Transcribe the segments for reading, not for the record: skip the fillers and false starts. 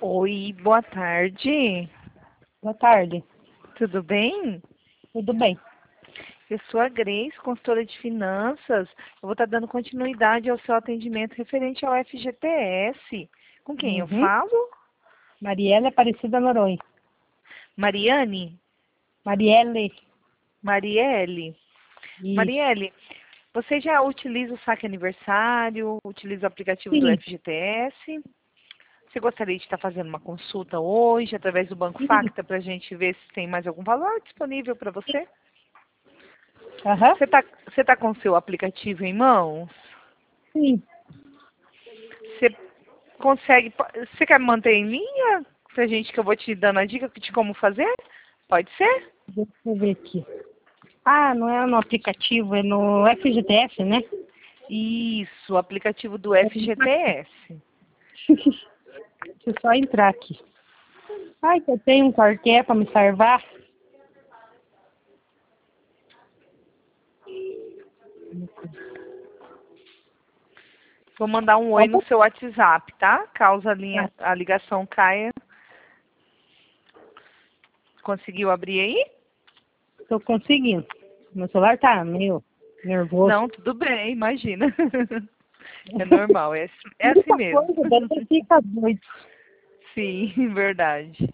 Oi, boa tarde. Boa tarde. Tudo bem? Tudo bem? Eu sou a Grace, consultora de finanças. Eu vou estar dando continuidade ao seu atendimento referente ao FGTS. Com quem eu Uhum. falo? Marielle Aparecida Noronha. Mariane? Marielle. Marielle? Isso. Marielle, você já utiliza o saque aniversário, utiliza o aplicativo do Sim. FGTS? Você gostaria de estar fazendo uma consulta hoje, através do Banco Sim. Facta, para a gente ver se tem mais algum valor disponível para você? Aham. Você tá com o seu aplicativo em mãos? Sim. Você consegue. Você quer manter em linha? Pra gente que eu vou te dando a dica de como fazer? Pode ser? Deixa eu ver aqui. Ah, não é no aplicativo, é no FGTS, né? Isso, o aplicativo do FGTS. Deixa eu só entrar aqui. Ai, que eu tenho um qualquer para me salvar. Vou mandar um oi no Opa. seu WhatsApp, tá? Caso Tá. a ligação caia. Conseguiu abrir aí? Tô conseguindo. Meu celular tá meio nervoso. Não, tudo bem, imagina. É normal, é assim Muita mesmo. coisa, você fica doido. Sim, verdade.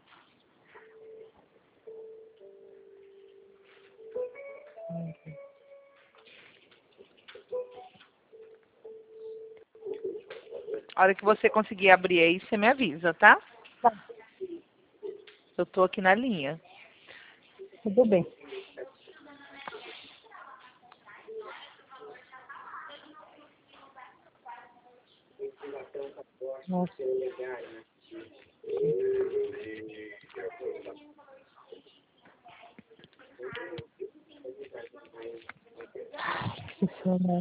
A hora que você conseguir abrir aí, você me avisa, tá? Tá, Eu tô aqui na linha. tudo bem. Nossa. Que sono.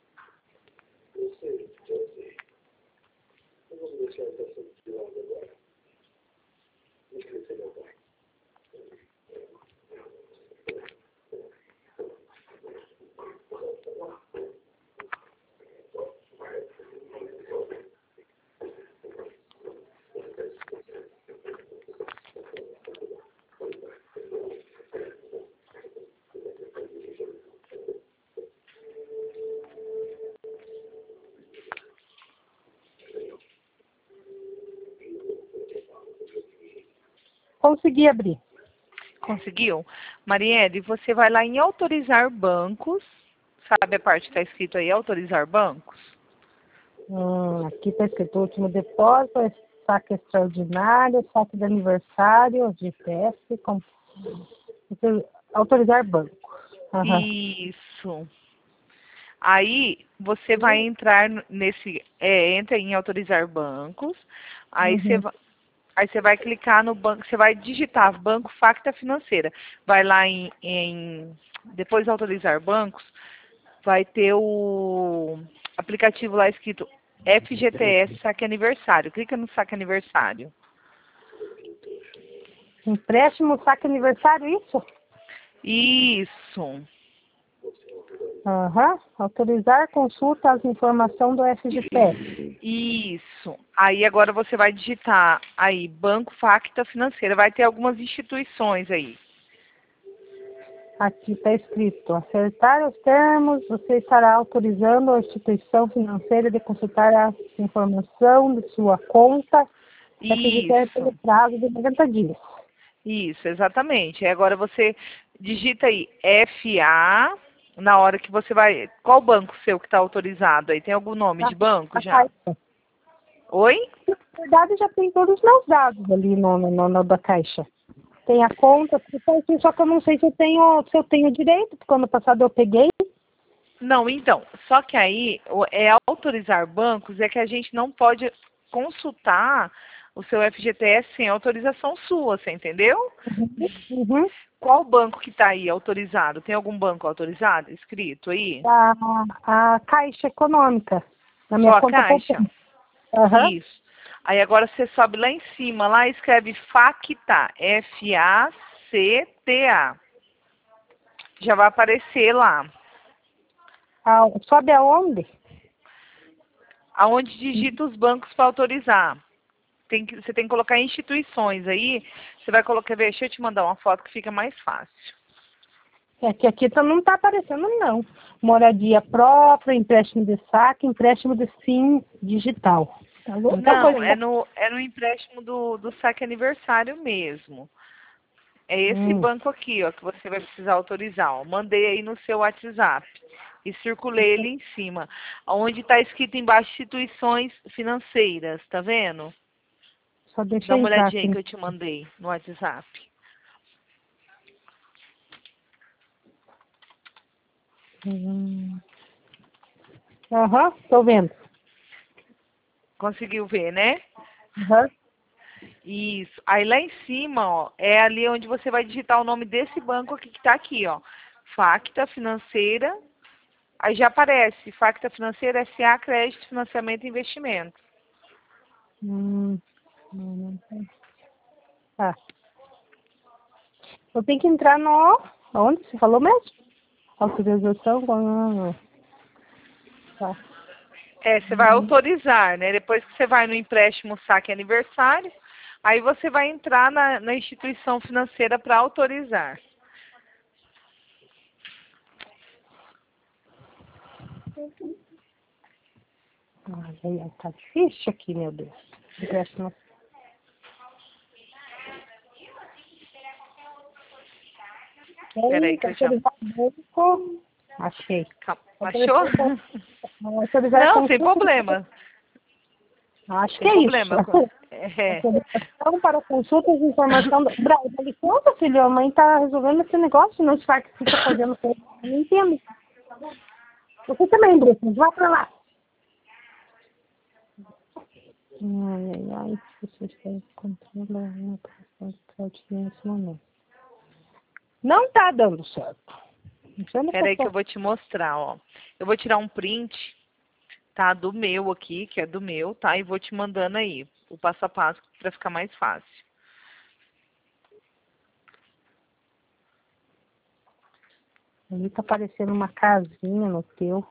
Consegui abrir. Conseguiu? Marielle, você vai lá em autorizar bancos. Sabe a parte que está escrito aí, autorizar bancos? Aqui está escrito último depósito, saque extraordinário, saque de aniversário, GPS, autorizar banco. Aham. Isso. Aí você vai entrar nesse, entra em autorizar bancos. Aí você, Uhum. aí você vai clicar no banco, você vai digitar Banco Facta Financeira. Vai lá depois de autorizar bancos, vai ter o aplicativo lá escrito FGTS Saque Aniversário. Clica no Saque Aniversário. Empréstimo, saque aniversário, isso? Isso. Aham. Autorizar consulta às informações do FGTS. Isso. Aí agora você vai digitar aí Banco Facta Financeira. Vai ter algumas instituições aí. Aqui está escrito, acertar os termos, você estará autorizando a instituição financeira de consultar a informação de sua conta FGTS pelo Isso. prazo de 90 dias. Isso, exatamente. Aí agora você digita aí FA na hora que você vai. Qual banco seu que está autorizado aí? Tem algum nome de banco A já? Caixa. Oi? Na verdade, já tem todos os meus dados ali no da Caixa. Tem a conta, só que eu não sei se eu tenho direito, porque ano passado eu peguei. Não, então, só que aí autorizar bancos é que a gente não pode consultar o seu FGTS sem autorização sua, você entendeu? Uhum. Qual banco que está aí autorizado? Tem algum banco autorizado escrito aí? A Caixa Econômica, na minha Só a conta Caixa? poupança. Aham. Isso. Aí agora você sobe lá em cima, lá escreve FACTA, FACTA. Já vai aparecer lá. Sobe aonde? Aonde digita os bancos para autorizar. você tem que colocar instituições aí. Você vai colocar, deixa eu te mandar uma foto que fica mais fácil. É que aqui não está aparecendo, não. Moradia própria, empréstimo de saque, empréstimo de SIM digital. Tá bom? Não, é no empréstimo do saque aniversário mesmo. É esse banco aqui, ó, que você vai precisar autorizar. Ó. Mandei aí no seu WhatsApp e circulei ele em cima. Onde está escrito embaixo instituições financeiras, tá vendo? Só deixa Dá eu uma entrar olhadinha aí aqui. que eu te mandei no WhatsApp. Aham, tô vendo. Conseguiu ver, né? Aham. Isso. Aí lá em cima, ó, é ali onde você vai digitar o nome desse banco aqui que tá aqui, ó. Facta Financeira. Aí já aparece, Facta Financeira S.A. Crédito, Financiamento e Investimento. Não tem. Tá. Eu tenho que entrar no... Onde você falou mesmo? Autorização? Tá. Você vai autorizar, né? Depois que você vai no empréstimo saque aniversário, aí você vai entrar na instituição financeira para autorizar. Ai, tá difícil aqui, meu Deus. Empréstimo. Peraí que eu já... Banco. Achei. Achou? Autorizar Não, sem consulta. problema. Acho que Sem é problema. isso. É. Autorização para consultas de informação. Dá licença, filho, a mãe tá resolvendo esse negócio, não sabe o que você tá fazendo com ele. Eu não entendo. Você também, Bruno, vai pra lá. Ai, você está controlando a operação nesse momento. Não tá dando certo. Peraí que eu vou te mostrar, ó. Eu vou tirar um print, tá? Do meu aqui, que é do meu, tá? E vou te mandando aí o passo a passo para ficar mais fácil. Ali tá aparecendo uma casinha no teu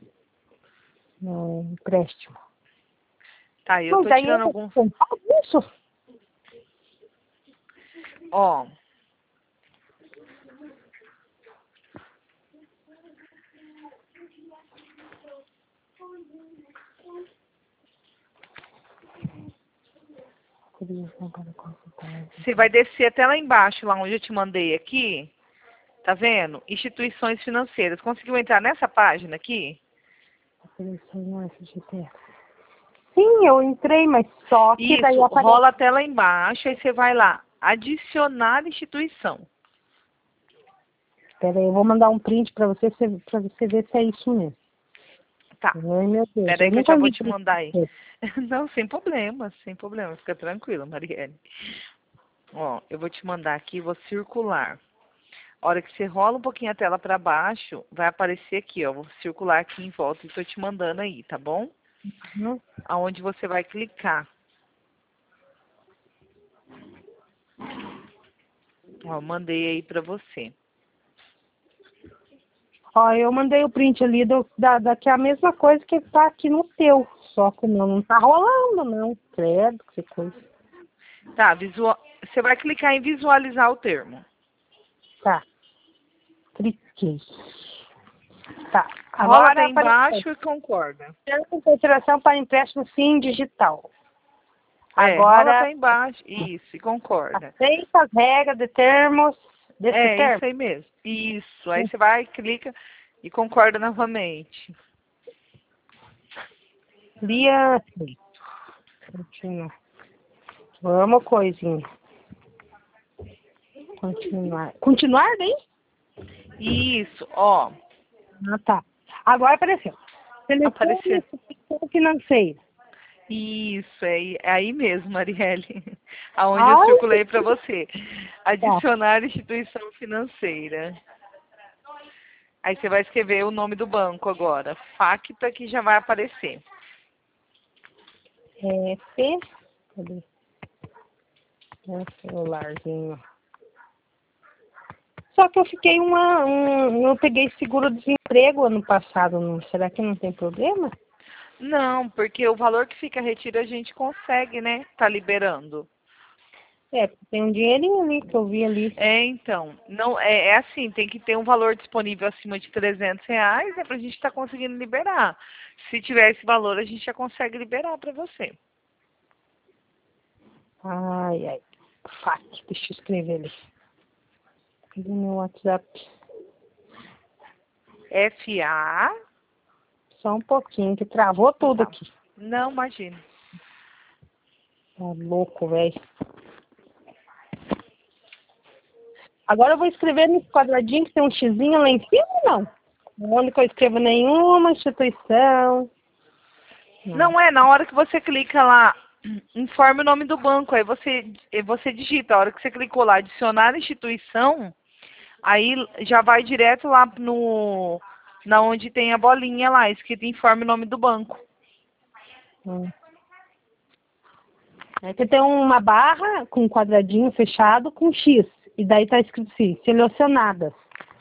no empréstimo. Tá, eu tô tirando alguns... Isso. Ó. Você vai descer até lá embaixo, lá onde eu te mandei aqui. Tá vendo? Instituições financeiras. Conseguiu entrar nessa página aqui? Sim, eu entrei, mas só que daí Isso, aparece... rola até lá embaixo, aí você vai lá, adicionar instituição. Espera aí, eu vou mandar um print para você ver se é isso mesmo. Tá. Ai, meu Deus. Espera aí que eu nunca já vou vi te mandar aí. isso. Não, sem problema. Fica tranquila, Marielle. Ó, eu vou te mandar aqui, vou circular. A hora que você rola um pouquinho a tela para baixo, vai aparecer aqui, ó. Vou circular aqui em volta e tô te mandando aí, tá bom? Aonde você vai clicar. Ó, mandei aí para você. Ó, eu mandei o print ali que é a mesma coisa que tá aqui no teu. Só que o meu não tá rolando, não. Credo, que coisa. Tá, você vai clicar em visualizar o termo. Tá. Cliquei. Tá. Rola Agora até apareceu. embaixo e concorda. Consideração para empréstimo sim digital. Rola Agora, até embaixo. Isso, e concorda. aceita as regras de termos desse termo. Isso aí mesmo. Isso. Aí você vai, clica e concorda novamente. Lia, continua. Vamos, coisinha. Continuar. Continuar, daí? Isso, ó. Ah, tá. Agora apareceu. Apareceu. Instituição financeira. Isso, é aí mesmo, Marielle. Aonde eu Ai, circulei para você. tá. Adicionar instituição financeira. Aí você vai escrever o nome do banco agora. Facta, que já vai aparecer. P. Cadê? Celularzinho. Só que eu fiquei eu peguei seguro-desemprego ano passado. Será que não tem problema? Não, porque o valor que fica retiro a gente consegue, né? Tá liberando. Tem um dinheirinho ali que eu vi ali. Então, não, é assim, tem que ter um valor disponível acima de R$ 300, né, pra gente estar conseguindo liberar. Se tiver esse valor, a gente já consegue liberar para você. Ai, ai. FAC, deixa eu escrever ali. Cadê meu WhatsApp? FA. Só um pouquinho, que travou tudo Tá. aqui. Não, imagina. Tá louco, velho. Agora eu vou escrever nesse quadradinho que tem um xizinho lá em cima ou não? Onde que eu escrevo nenhuma instituição. Não é, na hora que você clica lá, informe o nome do banco, aí você digita, a hora que você clicou lá, adicionar instituição, aí já vai direto lá na onde tem a bolinha lá, escrito informe o nome do banco. Aqui tem uma barra com um quadradinho fechado com X. E daí tá escrito assim, selecionadas.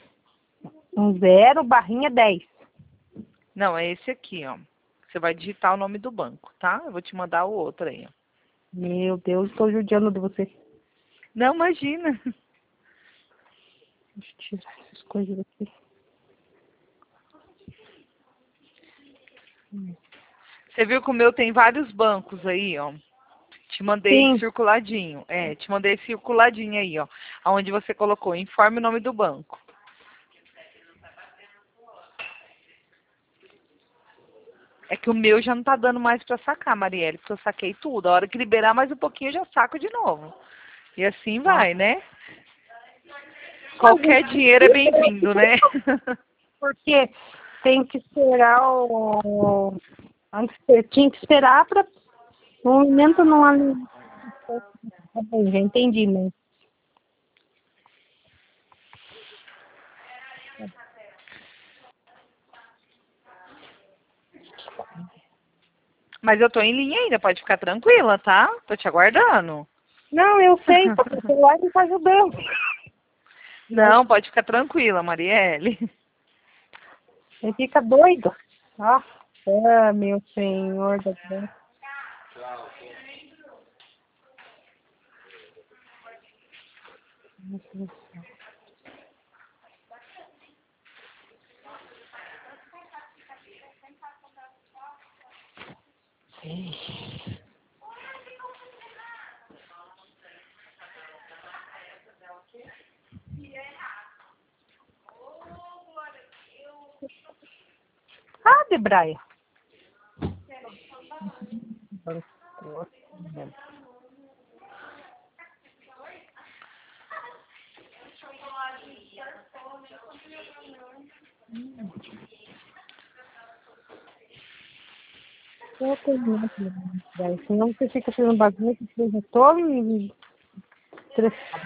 0, barrinha 10. Não, é esse aqui, ó. Você vai digitar o nome do banco, tá? Eu vou te mandar o outro aí, ó. Meu Deus, estou judiando de você. Não, imagina. Deixa eu tirar essas coisas aqui. Você viu que o meu tem vários bancos aí, ó. Te mandei Sim. circuladinho. Te mandei circuladinho aí, ó. Onde você colocou, informe o nome do banco. É que o meu já não tá dando mais pra sacar, Marielle, porque eu saquei tudo. A hora que liberar mais um pouquinho, eu já saco de novo. E assim vai, né? Qualquer dinheiro é bem-vindo, né? Porque tem que esperar o... Antes tinha que esperar para o movimento não... Tá bem, já entendi, né? Mas eu tô em linha ainda, pode ficar tranquila, tá? Tô te aguardando. Não, eu sei, porque o celular não tá ajudando. Não, pode ficar tranquila, Marielle. Ele fica doido. Nossa, meu senhor da Deus. Debraia. Eu termino aqui, né? Senão você fica fazendo bagunça, você já tô me estressado.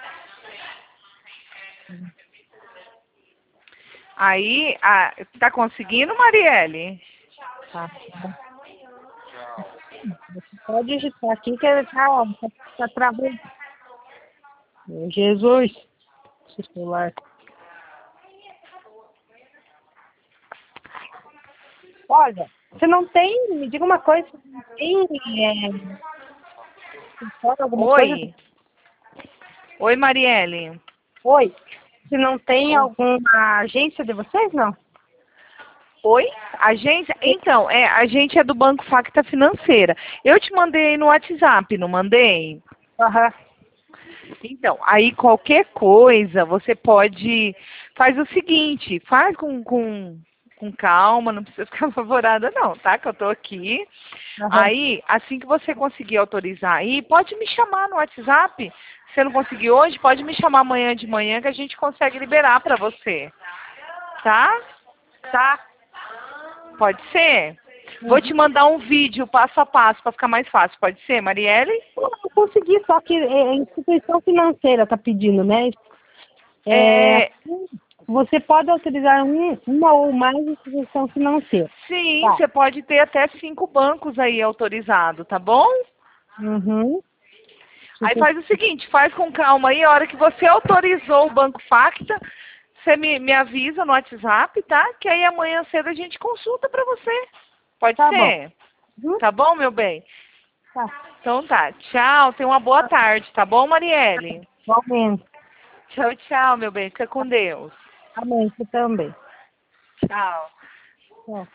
Aí, tá conseguindo, Marielle? Tá. Você pode digitar aqui que tá travando. Meu Jesus, esse celular. Olha, você não tem, me diga uma coisa, você não tem alguma coisa? Oi. Oi, Marielle. Oi, você não tem alguma agência de vocês, não? Oi? Agência? Então, a gente é do Banco Facta Financeira. Eu te mandei no WhatsApp, não mandei? Aham. Então, aí qualquer coisa, você pode... Faz o seguinte, faz com calma, não precisa ficar apavorada não, tá? Que eu tô aqui. Aham. Aí, assim que você conseguir autorizar aí, pode me chamar no WhatsApp. Se você não conseguir hoje, pode me chamar amanhã de manhã que a gente consegue liberar pra você. Tá? Tá. Pode ser? Vou te mandar um vídeo passo a passo para ficar mais fácil. Pode ser, Marielle? Eu consegui, só que a instituição financeira tá pedindo, né? Você pode autorizar uma ou mais instituição financeira. Sim, Tá. você pode ter até 5 bancos aí autorizados, tá bom? Uhum. Aí faz o seguinte, faz com calma aí, a hora que você autorizou o Banco Facta, você me avisa no WhatsApp, tá? Que aí amanhã cedo a gente consulta para você. Pode Tá ser? bom. Tá bom, meu bem? Tá. Então tá. Tchau. Tenha uma boa tarde, tá bom, Marielle? Igualmente. Tchau, tchau, meu bem. Fica com Deus. Amém. Você também. Tchau. Tchau.